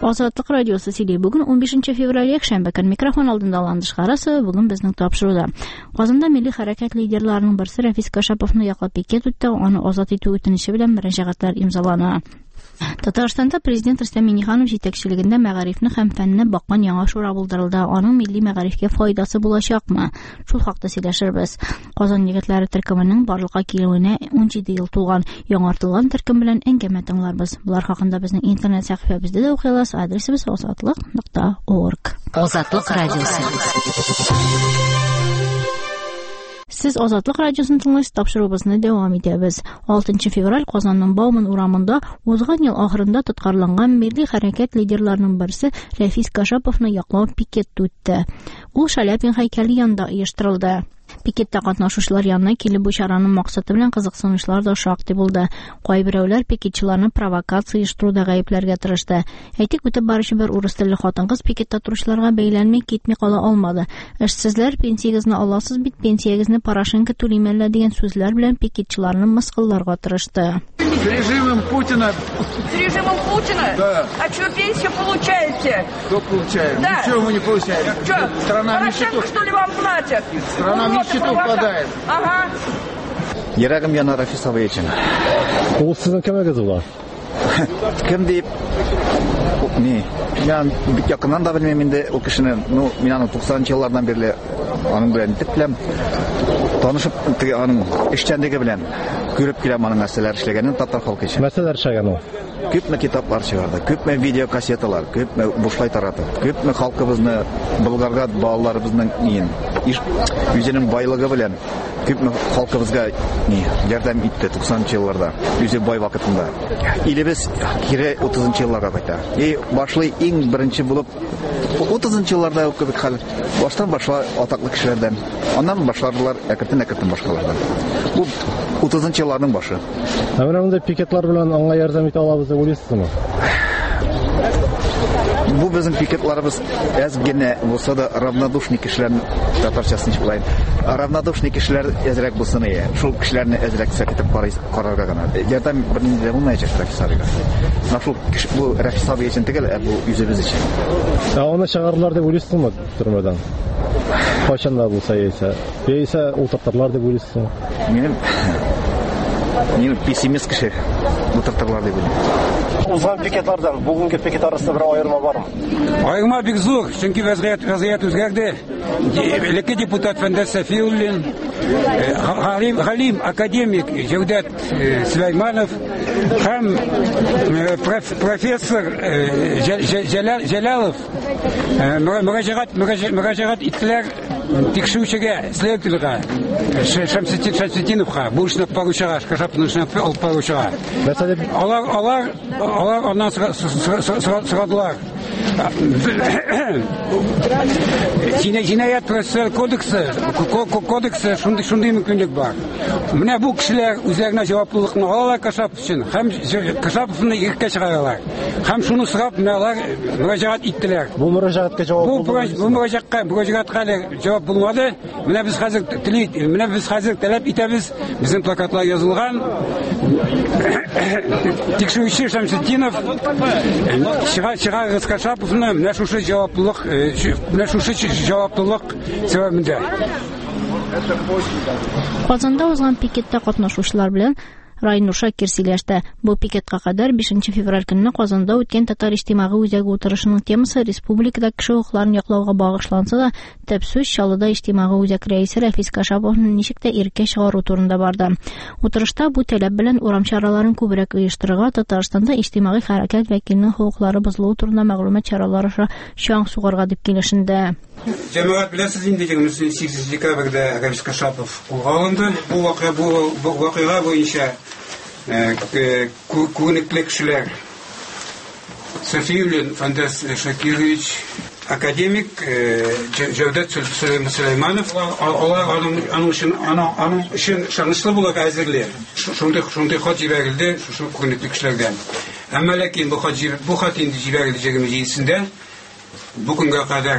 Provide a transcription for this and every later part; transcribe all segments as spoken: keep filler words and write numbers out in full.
Азатлык радиосы сөйли. Бүген он бишенче февраль якшәмбе көн микрофон алдында Ландыш Гарасы. Бүген безнең тапшыруда. Казанда милли хәрәкәт лидерларының берсе Рафис Кашаповны яклап пикет үтте, аны азат итү үтенече белән мөрәҗәгатьләр имзалана. Татарстанда президент Рөстәм Миңнеханов җитәкчелегендә мәгарифне һәм фәнне баккан яңа шура булдырылды. Аның милли мәгарифкә файдасы булачакмы? Шул хакта сөйләшербез. Казан егетләре төркеменең барлыкка килүенә он җиде ел тулган. Яңартылган төркем белән әңгәмә тыңларбыз. Булар хакында безнең интернет сәхифәбездә дә укый аласыз. Адресыбыз азатлык нокта орг. Азатлык радиосы. Сез Азатлык радиосын тыңлыйсыз, тапшыруыбызны дәвам итәбез. алтынчы февраль Казанның Бауман урамында узган ел ахырында тоткарланган милли хәрәкәт лидерларының берсе Рафис Кашаповны яклау пикет үтте. Ул Шаляпин һәйкәле янында оештырылды. Пикетта катнашучылар янына килеп бу чараның максаты белән кызыксынучылар да шактый булды. Кайберәүләр пикетчыларны провокация оештыруда гаепләргә тырышты. Әйтик, үтеп баручы бер урыс телле хатын-кыз пикетта торучыларга бәйләнми китми кала алмады. Эшсезләр, пенсиягезне аласыз бит, пенсиягезне Порошенко түлим әллә дигән сүзләр белән пикетчыларны мыскылларга тырышты. С режимом Путина. С режимом Путина? Да. А что пенсию получаете? Что получаем? Да. Ничего мы не получаем. Что? Страна Порошенко, нищету. что ли, вам платят? Страна Ну, нищету вот и впадает. Ага. Йөрәгем яна Рафис абый өчен. Ул сезнең кемегез була? Кем дип? Ни? Мен бик якыннан да белмим инде ул кешене. Ну, мин аны туксанынчы еллардан бирле аның белән итеп беләм. Танышып, теге аның эшчәнлеге белән күреп киләм аның нәрсәләр эшләгәнен татар халкы өчен. Мәсәләр эшләгән ул. Күпме китаплар чыгарды, күпме видеокассеталар, күпме бушлай таратып, күпме халкыбызны Болгарга балаларыбызның ниен, үзенең байлыгы белән күпме халкыбызга ни ярдәм итте туксанынчы елларда, үзе бай вакытында. Илебез кире утызынчы елларга кайта. И башлый иң беренче булып утызынчы елларда ук кебек хәл. Баштан башла атаклы кешеләрдән, аннан башлардылар әкрен-әкрен башкалардан. Бу утызынчы елларның башы. Менә монда пикетлар белән аңа ярдәм итә алабыз дип уйлыйсызмы? Бу безнең пикетларыбыз әз генә булса да равнодушный кешеләрне татарчасын җырлайм. Равнодушный кешеләр әзрәк булсын ие. Шул кешеләрне әзрәк сәкитеп карарга гына. Ярдәм бернинди дә булмаячак Рафис абыйга. Шул бу Рафис абый өчен түгел, бу үзебез өчен. Аны чыгарлар дип уйлыйсызмы төрмәдән? Кайчанда булса яисә, яисә утыртырлар дип уйлыйсызмы? Минем Мин пессимист кеше. Утыртырлар дип уйлыйм. Узган пикетлардан бүгенге пикет арасында бер аерма бармы? Аерма бик зур, чөнки вазгыять вазгыять үзгәрде. Элекке депутат Фәндәс Сафиуллин, Галим, Галим академик Җәүдәт Сөләйманов һәм профессор Җәлалов мөрәҗәгать мөрәҗәгать иттеләр тикшерүчегә, следователгә, Шәмсетдиновка, бу эшне поручыга, Кашаповны алып поручыга. Алар, алар, алар аннан сорадылар. Җинаять процессуаль кодексы, кодексы шундый мөмкинлек бар. Менә бу кешеләр үзләренә җаваплылыкны алалар Кашапов өчен, һәм Кашаповны иреккә чыгаралар. Һәм шуны сорап, менә алар мөрәҗәгать иттеләр. Бу мөрәҗәгатькә җавап булмады. Бу мөрәҗәгатькә, мөрәҗәгатькә җавап булмады. Менә без хәзер телик, менә без хәзер таләп итәбез. Безнең плакатлар язылган. Тикшерүче Шәмсетдинов чыгарыгыз Кашаповны менә шушы җаваплылык, менә шушы җаваплылык сәбәбендә. Казанда узган пикетта катнашучылар белән Райнур Шакир сөйләште. Бу пикетка кадәр бишенче февраль көнне Казанда үткән татар иҗтимагый үзәге утырышының темасы республикада кеше хукукларын яклауга багышланса да, төп сүз Чаллыда иҗтимагый үзәк рәисе Рафис Кашаповны ничек тә иреккә чыгару турында барды. Утырышта бу таләп белән урам чараларын күбрәк оештырырга, Татарстанда иҗтимагый хәрәкәт вәкиленең хукуклары бозылуы турында мәгълүмат чаралары чаң сугарга дип килешенде. Җәмәгать беләсез инде егерме сигезенче декабрьдә Рафис Кашапов кулга алынды. Бу вакыйга бу вакыйга буенча күнекле кешеләр Сафиуллин Фәндәс Шакирович, академик Җәүдәт Сөләйманов, алар аның өчен аның өчен шанычлы булырга әзерләр. Шундый шундый хат җибәрелде шушы күнекле кешеләрдән. Әмма ләкин бу хат бу хат инде җибәрелде егерме җидесендә. Бүгенгә кадәр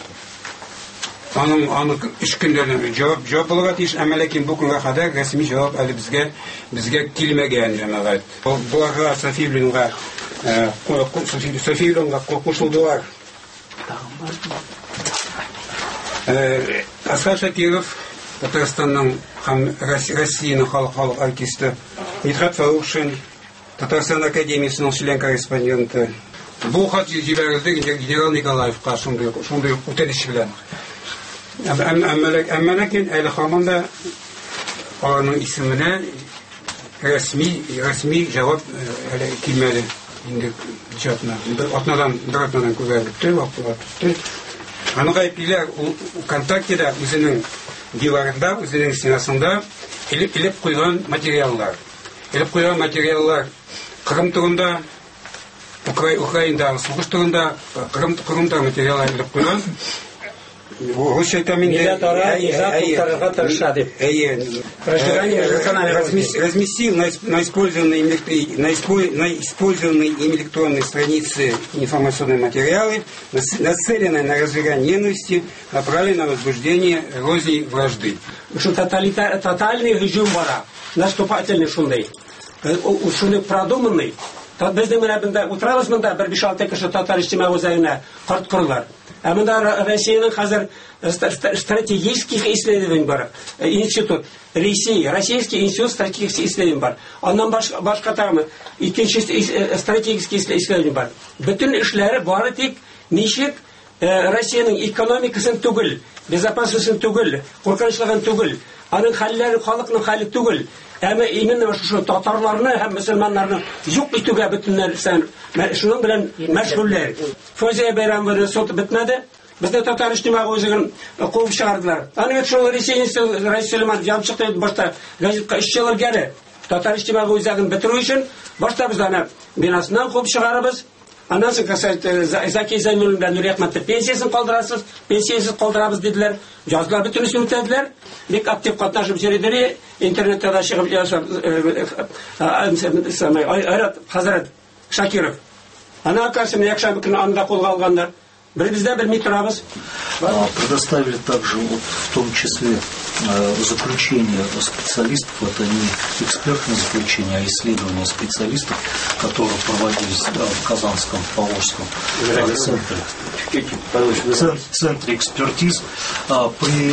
аның аның өч көндән җавап җавап булырга тиеш, әмма ләкин бу көнгә кадәр рәсми җавап әле безгә безгә килмәгән җәмәгать. Буларга Сафиуллинга Софийлонға қосылдылар. Асқар Шакиров, Татарстанның һәм Россияның халық артисты, Мидхат Фарухшин, Татарстан академиясының член-корреспонденты. Бұл хат жіберілді генерал Николаевқа шундай үтенеш белән. Әмма ләкин әле һаман да аның исеменә рәсми рәсми җавап әле килмәде. Инде чатна. Атнадан дратнадан күрәлде, вакытлар тутты. Аны гаеплиләр ВКонтактеда үзенең диварында, үзенең стенасында илеп куйган материаллар. Илеп куйган материаллар Кырым турында, Украинадагы сугыш турында, Кырым турында материаллар илеп куйган. Русия разместил на использованные электронные страницы информационные материалы, нацеленные на разжигание ненависти, направленные на возбуждение розни вражды. Что тотальный режим бара, наступательный шундай, шундай продуманный. Безнең менә бында утырабыз монда бер биш алты кеше татар иҗтимагый үзәгенә карт корылар. Ә монда Россиянең хәзер стратегических исследований бар. Институт Россия, Российский институт стратегических исследований бар. Аннан башка тагы икенче стратегический исследование бар. Bütün эшләре бары тик ничек Россиянең экономикасын түгел, безопасностьын түгел, куркынычлыгын түгел, аның хәлләре халыкның хәле түгел. Әмма именно шушы татарларны һәм мөселманнарны юк итүгә бөтенләр шуның белән мәшгульләр. Фозия Бәйрәмова суд бетмәде. Безне татар иҗтимагый үзәген куып чыгардылар. Аны шул Россия Сөлейман Ямчыкта башта газетка эшчеләр гәре. Татар иҗтимагый үзәген бетерү өчен башта без аны бинасыннан куып чыгарабыз. Аннан соң Заки Зәйнуллин белән Нури Әхмәтов пенсиясын калдырасыз, пенсиясын калдырабыз диделәр. Жазлар бөтенесен үтәделәр. Бик актив катнашып йөрделәр. Интернетта да чыгып ясап, Айрат Хәзрәт Шакиров. Ана акасыны якшәмбе көне анда кулга алганнар. Бер бездә белми торабыз. Предоставили также вот, в том числе заключение специалистов, это не экспертное заключение, а исследования специалистов, которые проводились в Казанском Поволжском центре, центре экспертиз при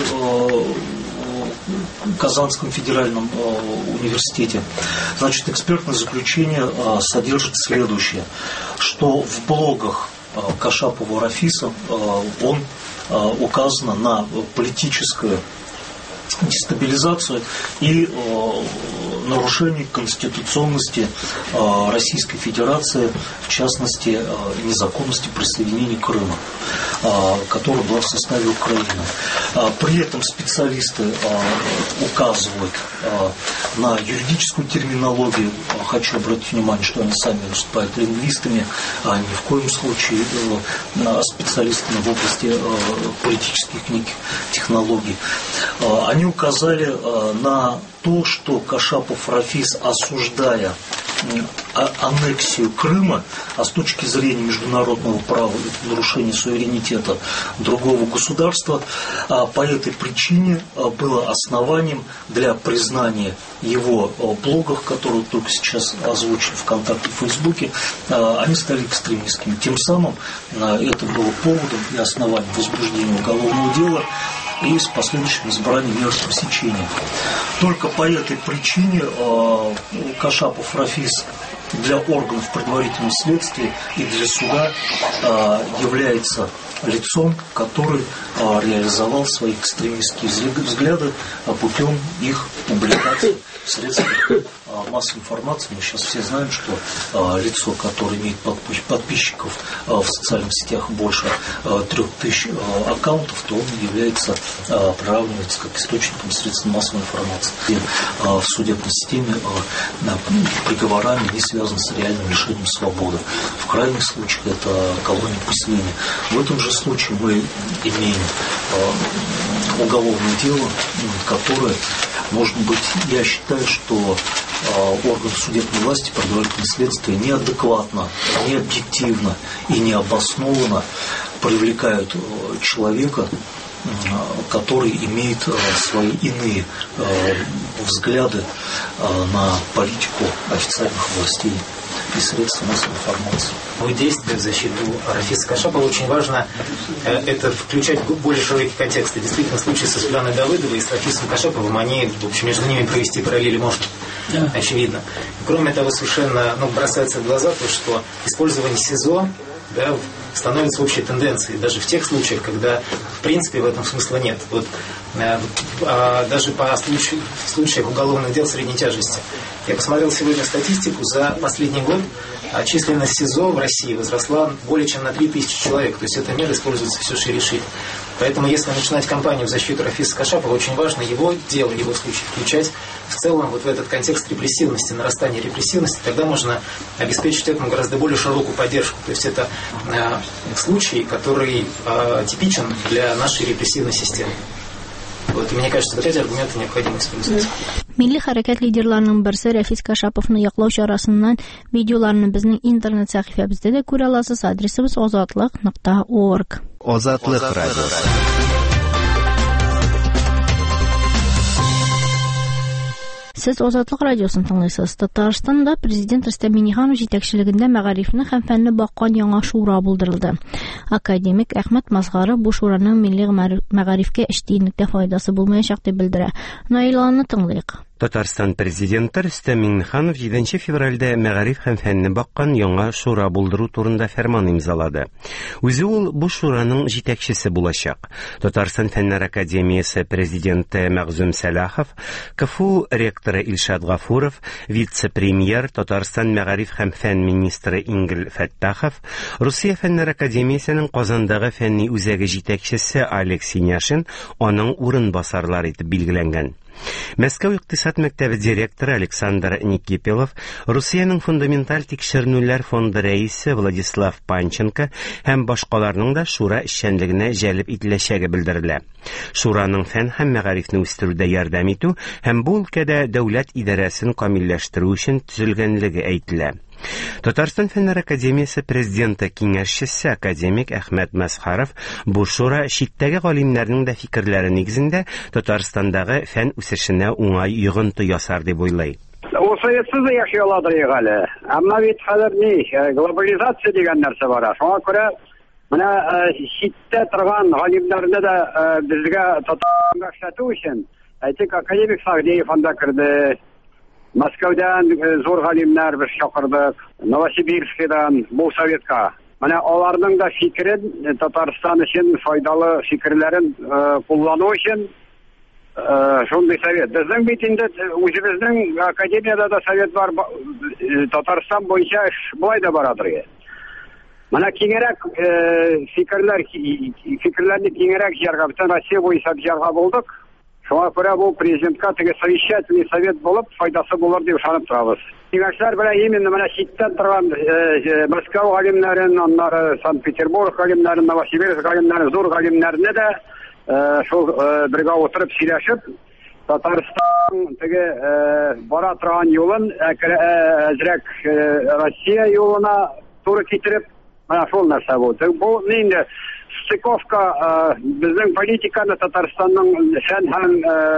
Казанском федеральном университете. Значит, экспертное заключение содержит следующее, что в блогах Кашапова Рафиса он указано на политическую дестабилизацию и нарушение конституционности Российской Федерации, в частности, незаконности присоединения Крыма, которая была в составе Украины. При этом специалисты указывают на юридическую терминологию. Хочу обратить внимание, что они сами выступают лингвистами, а ни в коем случае специалистами в области политических технологий. Они указали на то, что Кашапов Рафис, осуждая аннексию Крыма, а с точки зрения международного права это нарушение суверенитета другого государства, по этой причине было основанием для признания его блогов, которые только сейчас озвучены ВКонтакте и Фейсбуке, они стали экстремистскими. Тем самым это было поводом и основанием возбуждения уголовного дела и с последующим избранием меры пресечения. Только по этой причине Кашапов Рафис для органов предварительного следствия и для суда является лицом, который реализовал свои экстремистские взгляды путем их публикации в средствах массовой информации. Мы сейчас все знаем, что лицо, которое имеет подписчиков в социальных сетях больше трех тысяч аккаунтов, то он является, приравнивается как источником средств массовой информации. И в судебной системе приговорами не связаны с реальным лишением свободы. В крайних случаях это колония поселения. В этом же случае мы имеем уголовное дело, которое, может быть, я считаю, что органы судебной власти, предварительное следствие неадекватно, необъективно и необоснованно привлекают человека, который имеет свои иные взгляды на политику официальных властей и средств массовой информации. В действиях в защиту Рафиса Кашапова очень важно э, это включать в более широкий контекст. И действительно, случаи со Светланой Давыдовой и с Рафисом Кашаповым, они, в общем, между ними провести параллели можно, да. Очевидно. И, кроме того, совершенно ну, бросается в глаза то, что использование СИЗО, да, становится общей тенденцией, даже в тех случаях, когда в принципе в этом смысла нет. Вот, э, э, даже по случаю, в случаях уголовных дел средней тяжести. Я посмотрел сегодня статистику, за последний год численность СИЗО в России возросла более чем на три тысячи человек, то есть эта мера используется все шире и шире. Поэтому если начинать кампанию в защиту Рафиса Кашапова, очень важно его дело, его случай включать в целом вот в этот контекст репрессивности, нарастания репрессивности, тогда можно обеспечить этому гораздо более широкую поддержку. То есть это э, случай, который э, типичен для нашей репрессивной системы. Вот, и мне кажется, вот эти аргументы необходимо использовать. Milli hərəkət liderlərinin birisi Rəfiz Kaşapov'un яклау чарасыннан видеоларны безнең интернет сәхифәбездә дә күрә аласыз. Адресыбыз озатлык нокта орг. Озатлык радиосы. Сез Озатлык радиосын тыңлыйсыз. Татарстанда президент Рөстәм Миңнеханов җитәкчелегендә мәгарифне һәм фәнне баккан яңа шура булдырылды. Академик Әхмәт Мазгаров бу шураның милли мәгарифкә эштиенлектә файдасы булмаячак дип белдерә. Наиланы тыңлыйк. Татарстан президенты Рөстәм Миңнеханов җиденче февральдә мәгариф һәм фәнне баккан яңа шура булдыру турында фәрман имзалады. Үзе ул бу шураның җитәкчесе булачак. Татарстан фәннәр академиясе президенты Мәгъзүм Сәлахов, КФУ ректоры Илшат Гафуров, вице-премьер Татарстан мәгариф һәм фән министры Ингел Фәттахов, Русия фәннәр академиясенең Казандагы фәнни үзәге җитәкчесе Алексей Няшин аның урынбасарлары итеп билгеләнгән. Мәскәү икътисад мәктәбе директоры Александр Никипелов, Русиянең фундаменталь тикшеренүләр фонды рәисе Владислав Панченко һәм башкаларның да шура эшчәнлегенә җәлеп ителәчәге белдерелә. Шураның фән һәм мәгарифне үстерүдә ярдәм итү һәм бу өлкәдә дәүләт идарәсен камилләштерү өчен төзелгәнлеге әйтелә. Татарстан фәннәр академиясе президенты киңәшчесе академик Әхмәт Мазгаров бу шура читтәге галимнәрнең дә фикерләре нигезендә Татарстандагы фән үсешенә уңай йогынты ясар дип уйлый. Ул советсыз яши аладыр әле. Әмма бит хәзер ни глобализация дигән нәрсә бара. Шуңа күрә менә читтә торган галимнәрне дә безгә Татарстанга эшләтү өчен әйтик академик Сагдеев анда керде. Мәскәүдән зур галимнәр без чакырдык, Новосибирскидан бу советка. Менә аларның да фикерен Татарстан өчен файдалы фикерләрен куллану өчен шундый совет. Безнең бит инде үзебезнең академиядә да совет бар, Татарстан буенча булай да барадыр. Менә киңрәк фикерләр фикерләрне киңрәк җырга бөтен Россия буенча җырга булдык. Шуңа күрә бу президентка теге совещательный совет булып файдасы булыр дип ышанып торабыз. Киңәшләр белән именно менә читтән торган Мәскәү галимнәрен, аннары Санкт-Петербург галимнәрен, Новосибирск галимнәрен, зур галимнәрне дә шул бергә утырып сөйләшеп, Татарстан теге бара торган юлын әзрәк Россия юлына туры китереп, менә шул нәрсә бу. Бу инде стыковка безнең политиканы Татарстанның фән һәм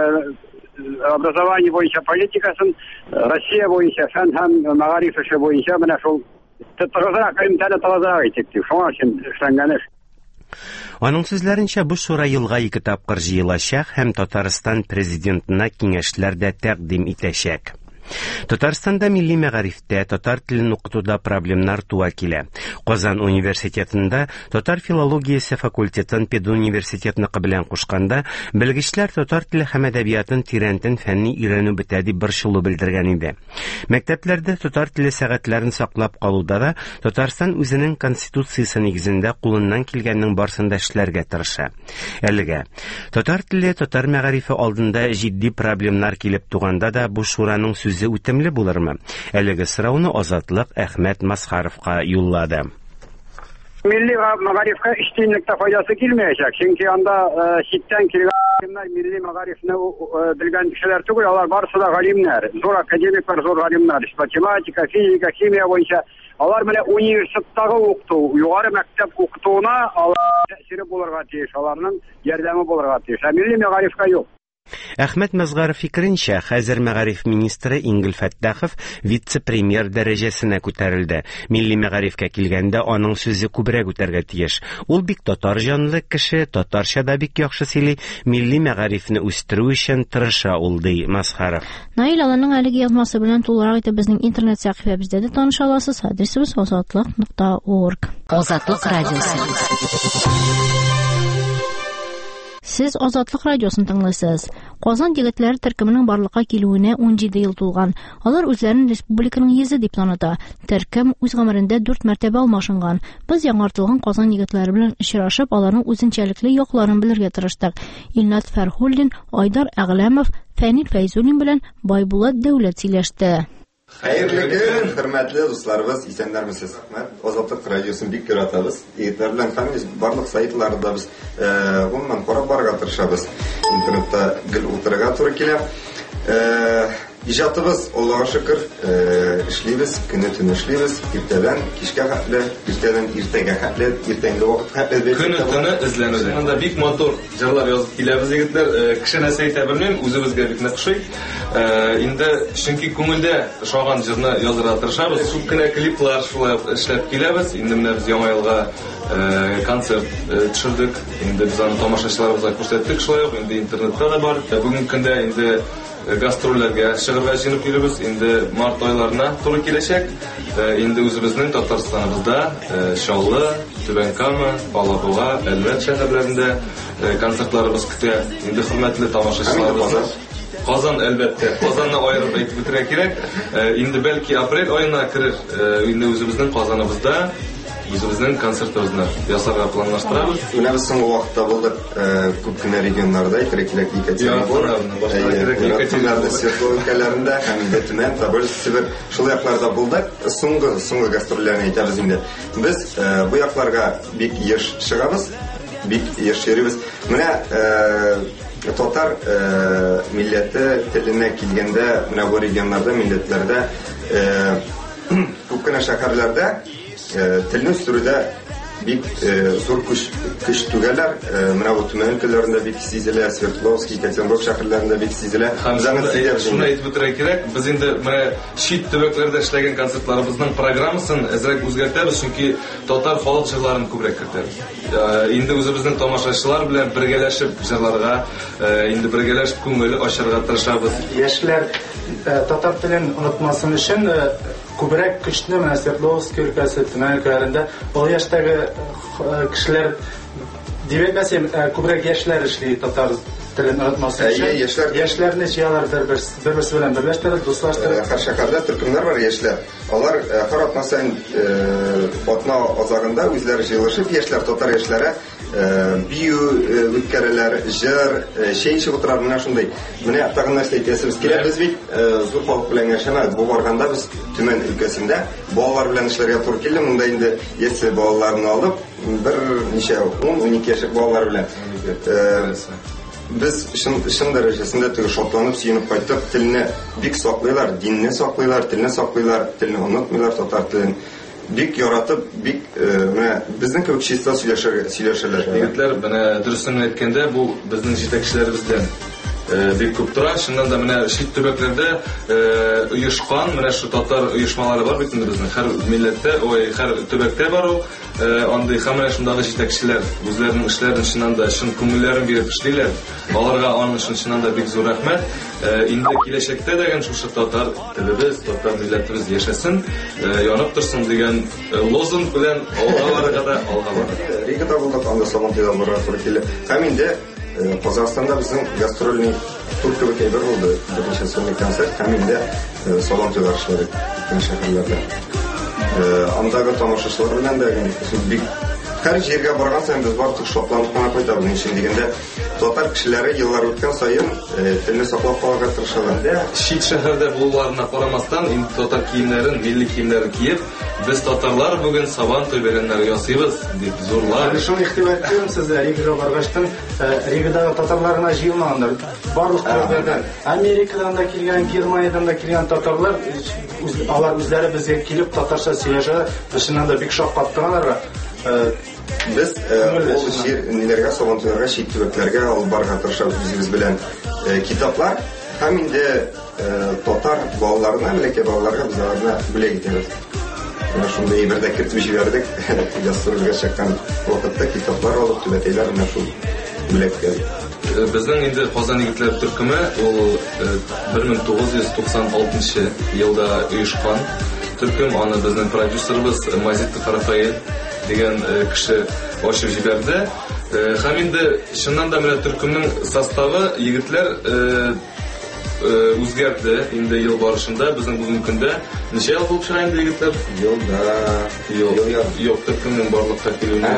образование буенча политикасын Россия буенча фән һәм мәгариф эше буенча менә шул тотыгызрак имтиһаны тазарак итеп, шуңа өчен эшләнгән. Аның сүзләренчә, бу шура елга ике тапкыр җыелачак һәм Татарстан президентына киңәшләр дә тәкъдим итәчәк. Татарстанда милли мәгарифтә татар телен укытуда проблемнар туа килә. Казан университетында татар филологиясе факультетын педуниверситетныкы белән кушканда, белгечләр татар теле һәм әдәбиятын тирәнтен фәнни өйрәнү бетә дип борчылу белдергән иде. Мәктәпләрдә татар теле сәгатьләрен саклап калуда да Татарстан үзенең конституциясе нигезендә кулыннан килгәннең барсын да эшләргә тырыша. Әлегә татар теле, татар мәгарифе алдында җитди проблемнар килеп туганда да бу шураның сүзе үтемле булырмы? Әлеге сорауны Азатлык Әхмәт Мазгаровка юллады. Милли мәгарифкә эштиенлектә файдасы килмәячәк, чөнки анда читтән килгән милли мәгарифне белгән кешеләр түгел, алар барысы да галимнәр, зур академиклар, зур галимнәр, математика, физика, химия буенча. Алар менә университеттагы укыту, югары мәктәп укытуына алар тәэсире булырга тиеш, аларның ярдәме булырга тиеш. Милли мәгарифкә юк. Әхмәт Мәзгаров фикеренчә, хәзер мәгариф министры Ингел Фәттахов вице-премьер дәрәҗәсенә күтәрелде. Милли мәгарифкә килгәндә аның сүзе күбрәк үтәргә тиеш. Ул бик татар җанлы кеше, татарча да бик яхшы сөйли, милли мәгарифне үстерү өчен тырыша ул, ди Мәзгаров. Наил аларның әлеге язмасы белән тулырак итеп безнең интернет сәхифәбездә дә таныша аласыз. Адресыбыз азатлык нокта орг. Азатлык радиосы. Сез Азатлык радиосын тыңлыйсыз. Казан егетләре төркеменең барлыкка килүенә ун җиде ел тулган. Алар үзләрен республиканың йөзе дип таныта. Төркем үз гомерендә дүрт мәртәбә алмашынган. Без яңартылган Казан егетләре белән очрашып, аларның үзенчәлекле якларын белергә тырыштык. Илнат Фәрхуллин, Айдар Әгъләмов, Фәнил Фәйзуллин белән Байбулат Дәүләт сөйләште. Хәерле көн, хөрмәтле дусларыбыз, исәннәрмесез? Азатлык радиосын бик яратабыз. Егетләр белән һәммәбез барлык сайтларда biz гомумән карап барырга тырышабыз. Интернетта гел утырырга туры килә. Иҗатыбыз, Аллаһка шөкер, эшлибез, көне-төн эшлибез, иртәдән кичкә хәтле, иртәдән иртәгә хәтле, иртәнге вакыт хәтле. Көне-төн эзләнүдә. Монда бик мотор җырлар язып киләбез егетләр. Кеше нәрсә әйтә белмим, үзебезгә бик нык ошый. Инде чөнки күңелдә шаган җырны язырга тырышабыз. Күп кенә клиплар шулай эшләп киләбез. Инде менә без яңа елга концерт төшердек. Инде без аны тамашачыларыбызга күрсәттек шулай ук. Инде интернетта да бар. Бүген көндә инде гастрольләргә чыгарга җыенып йөрибез. Инде март айларына туры киләчәк. Инде үзебезнең Татарстаныбызда Чаллы, Түбән Кама, Балабуга, Әлвәт шәһәрләрендә концертларыбыз көтә. Инде хөрмәтле тамашачыларыбыз, Казан әлбәттә, Казанны аерып әйтеп үтәргә кирәк. Инде бәлки апрель аена керер. Инде үзебезнең Казаныбызда үзебезнең концертыбызны ясарга планлаштырабыз. Менә без соңгы вакытта булдык күп кенә регионнарда, Екатеринбург, Екатеринбург, Свердловск өлкәләрендә һәм Түбән, Тобольск, Сибир шул якларда булдык. Соңгы соңгы гастрольләрне әйтәбез инде. Без бу якларга бик еш чыгабыз, бик еш йөрибез. Менә татар милләте теленә килгәндә, менә бу регионнарда, милләтләрдә күп кенә шәһәрләрдә телне үстерүдә бик зур көч көч түгәләр. Менә бу Түбән өлкәләрендә бик сизелә, Свердловск, Екатеринбург шәһәрләрендә бик сизелә. Шуны әйтеп үтәргә кирәк. Без инде менә чит төбәкләрдә эшләгән концертларыбызның программасын әзрәк үзгәртәбез, чөнки татар халык җырларын күбрәк кертәбез. Инде үзебезнең тамашачылар белән бергәләшеп җырларга, инде бергәләшеп күңел ачарга тырышабыз. Яшьләр татар телен онытмасын өчен күбрәк көчне менә Свердловск өлкәсе, Түбән өлкәләрендә ул яшьтәге кешеләр дибәтмәсем күбрәк яшьләр эшли татар телен онытмасын өчен. Яшьләрне җыялар бер-берсе белән берләштереп, дуслаштырып. Һәр шәһәрдә төркемнәр бар яшьләр. Алар һәр атнасын атна азагында үзләре җыелышып, яшьләр татар яшьләре бию үткәрәләр, җыр, чәй эчеп утыралар менә шундай. Менә тагын нәрсә әйтәсебез килә, без бит зур халык белән яшәмәбез. Бу барганда без Түбән өлкәсендә балалар белән эшләргә туры килде. Монда инде яшь балаларны алып, бер ничә он-унике яшьлек балалар белән без шын дәрәҗәсендә теге шатланып, сөенеп кайттык. Телне бик саклыйлар, динне саклыйлар, телне саклыйлар, телне онытмыйлар, татар телен бик яратып, бик менә безнең кебек чиста сөйләшәләр. Егетләр, менә дөресен әйткәндә, бу безнең җитәкчеләребездән бик күп тора. Шуннан да менә чит төбәкләрдә оешкан, менә шу татар оешмалары бар бит инде безнең һәр милләттә, ой, һәр төбәктә бар ул. Андый һәм менә шундагы җитәкчеләр үзләренең эшләрен чыннан да чын күңелләрен биреп эшлиләр. Аларга аның өчен чыннан да бик зур рәхмәт. Инде киләчәктә дигән шушы татар телебез, татар милләтебез яшәсен, янып торсын дигән лозунг белән алга барырга да алга барырга. Ригада булдык, анда Сабантуйда барырга туры килде. Һәм инде Казахстанда безнең гастрольный тур кебек әйбер булды. Беренче сольный концерт һәм инде Сабантуйда эшләдек икенче шәһәрләрдә. Андагы тамашачылар белән дә бик һәр җиргә барган саен без барлык шатланып кына кайтабыз. Ничек дигәндә, татар кешеләре еллар үткән саен телне саклап калырга тырышалар. Чит шәһәрдә булуларына карамастан, инде татар киемнәрен, милли киемнәрен киеп, без татарлар бүген Сабантуй бәйрәмнәре ясыйбыз дип зурлар. Шуны игътибар итәм сезгә, Ригага баргаштан, Ригадагы татарларына җыелмаганнар. Барлык төбәкләрдән, Америкадан да килгән, Германиядан да килгән татарлар, алар үзләре безгә килеп татарча сөйләшә, чыннан да бик шаккаттыганнар. Без ул җир ниләргә сабантуйларга, чит төбәкләргә алып барырга тырышабыз үзебез белән китаплар һәм инде татар балаларына, бәләкәй балаларга без аларны бүләк итәбез. Менә шундый әйбердә кертеп җибәрдек. Ястырырга чыккан вакытта китаплар алып түбәтәйләр менә шул бүләккә. Безнең инде Казан егетләр төркеме ул бер мең тугыз йөз туксан алтынчы елда оешкан. Төркем аны безнең продюсерыбыз Мазит Рафаэль дигән кеше ачып җибәрде. Һәм инде чыннан да менә төркемнең составы егетләр үзгәрде инде ел барышында. Безнең бүгенге көндә ничә ел булып чыга инде егетләр? Елда ел юк, төркемнең барлыкка килүенә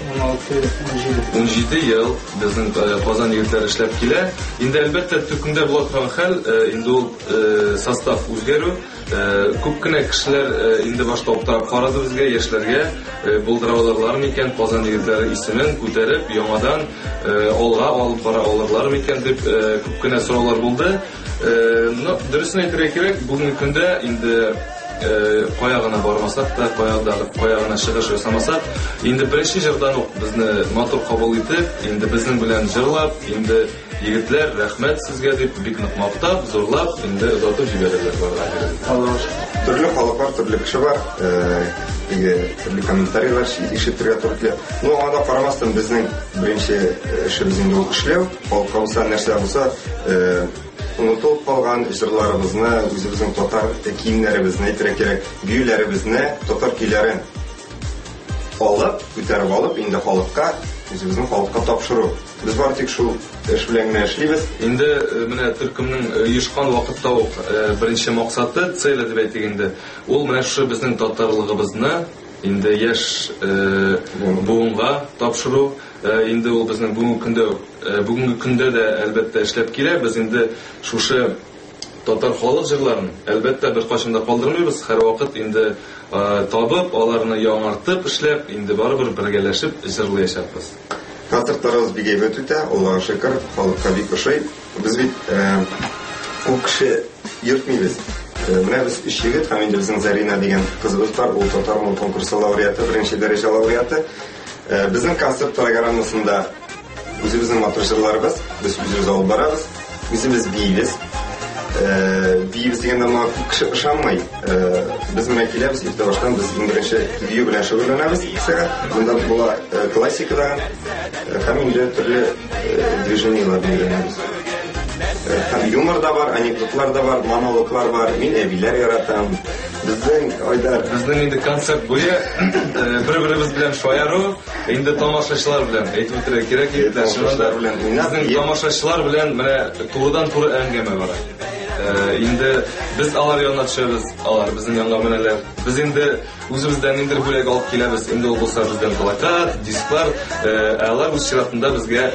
башлап ун җиде ел безнең Казан егетләре эшләп килә. Инде әлбәттә төркемдә була торган хәл инде ул состав үзгәрү. Күп кенә кешеләр инде башта аптырап карады безгә, яшьләргә булдыра алырлар микән, Казан егетләре исемен күтәреп яңадан алга алып бара алырлар микән дип күп кенә сораулар булды. Ну, дөресен әйтергә кирәк, бүгенге көндә инде кая гына бармасак та, кая гына чыгыш ясамасак, инде беренче җырдан ук безне матур кабул итеп, инде безнең белән җырлап, инде егетләр рәхмәт сезгә дип бик нык мактап, зурлап, инде озатып җибәрәләр барга. Төрле халыклар, төрле кеше бар, төрле комментарийлар ишетергә туры. Ну, анда карамастан безнең беренче эшебез инде ул эшләү, халыкка нәрсә булса, унутылып калган җырларыбызны, үзебезнең татар киемнәребезне әйтергә кирәк, биюләребезне, татар көйләрен алып, күтәреп алып, инде халыкка, үзебезнең халыкка тапшыру. Без бар тик шул эш белән генә эшлибез. Инде менә төркемнең оешкан вакытта ук беренче максаты, цель дип әйтгәндә, ул менә шу безнең татарлыгыбызны инде яшь буынга тапшыру. Инде ул безнең бүгенге көндә бүгенге көндә дә әлбәттә эшләп килә. Без инде шушы татар халык җырларын әлбәттә бер кашын да калдырмыйбыз. Һәр вакыт инде табып, аларны яңартып эшләп, инде барыбер бергәләшеп җырлаячакбыз. Концертларыбыз бик әйбәт үтә, Аллаһка шөкер, халыкка бик ошый. Без бит күп кеше йөртмибез. Менә без өч егет һәм инде безнең Зарина дигән кызыбыз бар, ул татар мул конкурсы лауреаты, беренче дәрәҗә лауреаты. Безнең концерт программасында үзебезнең матур җырларыбыз, без үзебез алып барабыз, үзебез биебез. Биебез дигәндә моңа күп кеше ышанмый. Без менә киләбез, иртә баштан без беренче бию белән шөгыльләнәбез. Монда була классикадан һәм инде төрле движениялар беләнбез. Һәм юмор да бар, анекдотлар да бар, монологлар бар. Мин әбиләр яратам. Безнең Айдар, безнең инде концерт буе бер-беребез белән шаяру, инде тамашачылар белән әйтеп үтәргә кирәк иде, шулар белән. Безнең тамашачылар белән менә турыдан-туры әңгәмә бара. Инде без алар янына төшәбез, алар безнең янга менәләр. Без инде үзебездән инде бүләк алып киләбез. Инде ул булса бездән плакат, дисклар, алар үз чиратында безгә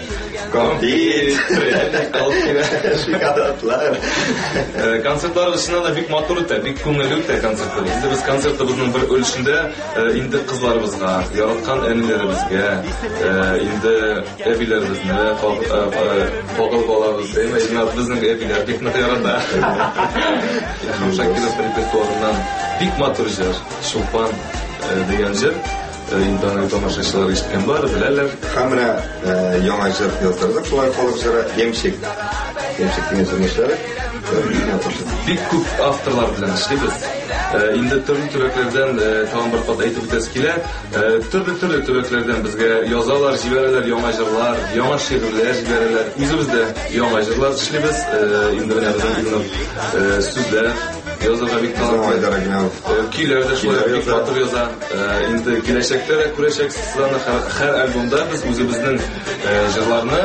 конфет алып килә. Шикаратлар. Концертлар өчен дә бик матур үтә, бик күңелле үтә концертлар. Инде без концертыбызның бер өлешендә инде кызларыбызга, яраткан әниләребезгә, инде әбиләребезне, кагыл балабыз, әйме безнең әбиләр бик нык ярата. Шакиров репертуарыннан бик матур җыр, Шулпан дигән җыр. Инде аны тамашачылар ишеткән бар, беләләр. Һәм менә яңа җыр яздырдык, шулай халык җыры Ямщик. Ямщик дигән җырны эшләдек. Бик күп авторлар белән эшлибез. Инде төрле төбәкләрдән тагын бер кат әйтеп үтәс килә. Төрле-төрле төбәкләрдән безгә язалар, җибәрәләр яңа җырлар, яңа шигырьләр җибәрәләр. Үзебез дә яңа җырлар эшлибез. Инде менә безнең сүзләр язарга бик талантлы Айдар. Көйләр дә шулай бик матур яза. Инде киләчәктә дә күрәчәксез һәр альбомда без үзебезнең җырларны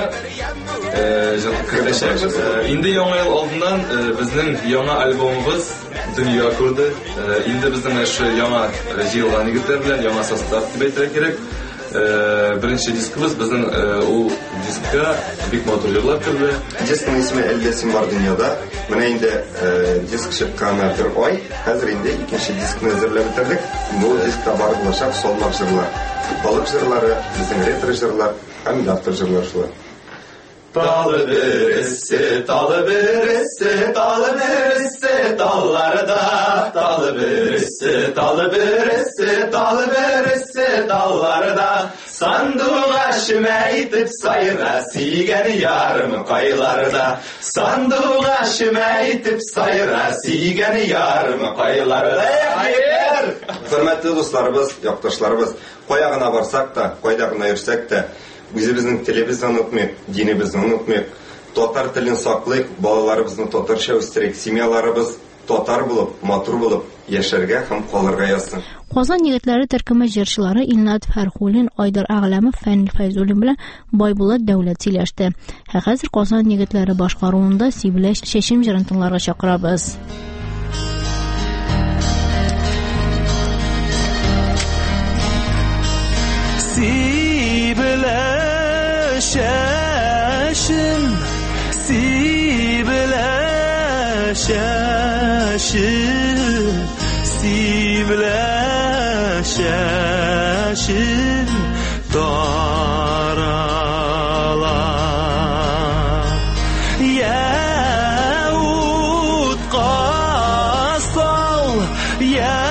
җырлаячакбыз. Инде яңа ел алдыннан безнең яңа альбомыбыз дөнья күрде. Инде безнең эш яңа җыелган егетләр белән яңа состав дип әйтергә кирәк. Беренче дискыбыз безнең ул дискка бик матур җырлар керде. Дискның исеме Әлдә син бар дөньяда. Менә инде диск чыкканына бер ай, хәзер инде икенче дискны әзерләп бетердек. Бу дискта бар булачак салмак җырлар. Халык җырлары, безнең ретро җырлар һәм автор җырлар шулар. Talı birisi, talı birisi, talı birisi, dallarda. Talı birisi, talı birisi, talı birisi, dallarda. Sandığaşım eytip sayra Siygen yarım kaylarda Sandığaşım eytip sayra Siygen yarım kaylarda Hayır! Hürmetli dostlarımız, yaktaşlarımız, koyağına varsak da, koydağına ersek de, bizimizin tilimizi unutmayık, dinimizi unutmayık, Totar tilin saklayık, balalarımızın totarша өстерек, семьяларыбыз тотар булып, матур булып, яшәргә һәм калырга язсын. Казан егетләре төркеме җырчылары Илнат Фәрхуллин, Айдар Агъләмов, Фәнил Фәйзуллин белән Байбулат Дәүләт сөйләште. Хәзер Казан егетләре башкаруында Сибилә чәчим җырын тыңларга чакырабыз. Сибилә чәчим Сибилә чәчим Сибилә чәчим тарала Я утка сал Я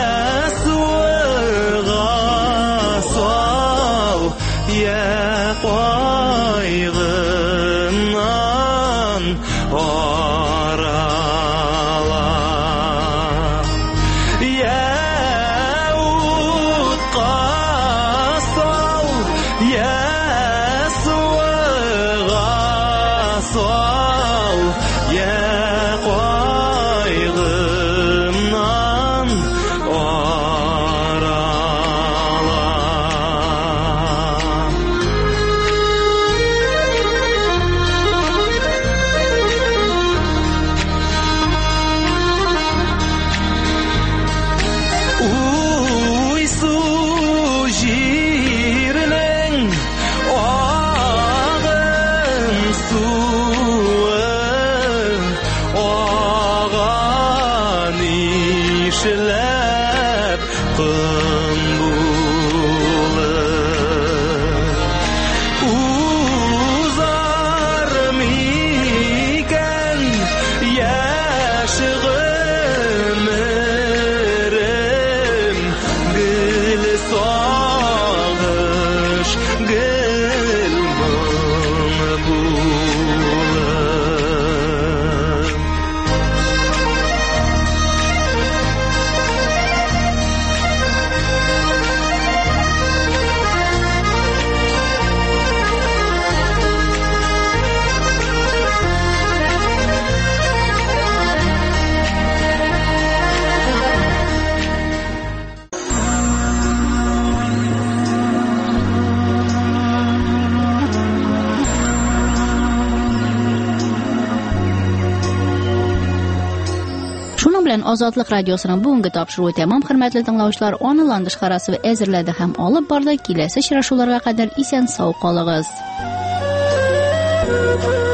суга сал Я кайгыннан арала Я утка сал Я суга сал Я кайгыннан арала Уйсу җирнең агым суы аган ишеләп кын булып Узар микән яшь гомерем Гел сагыш гел моң булып Шуның белән Азатлык радиосының бүгенге тапшыруы тәмам, хөрмәтле тыңлаучылар. Аны Ландыш Харасова әзерләде һәм алып барды. Киләсе очрашуларга кадәр исән сау калыгыз.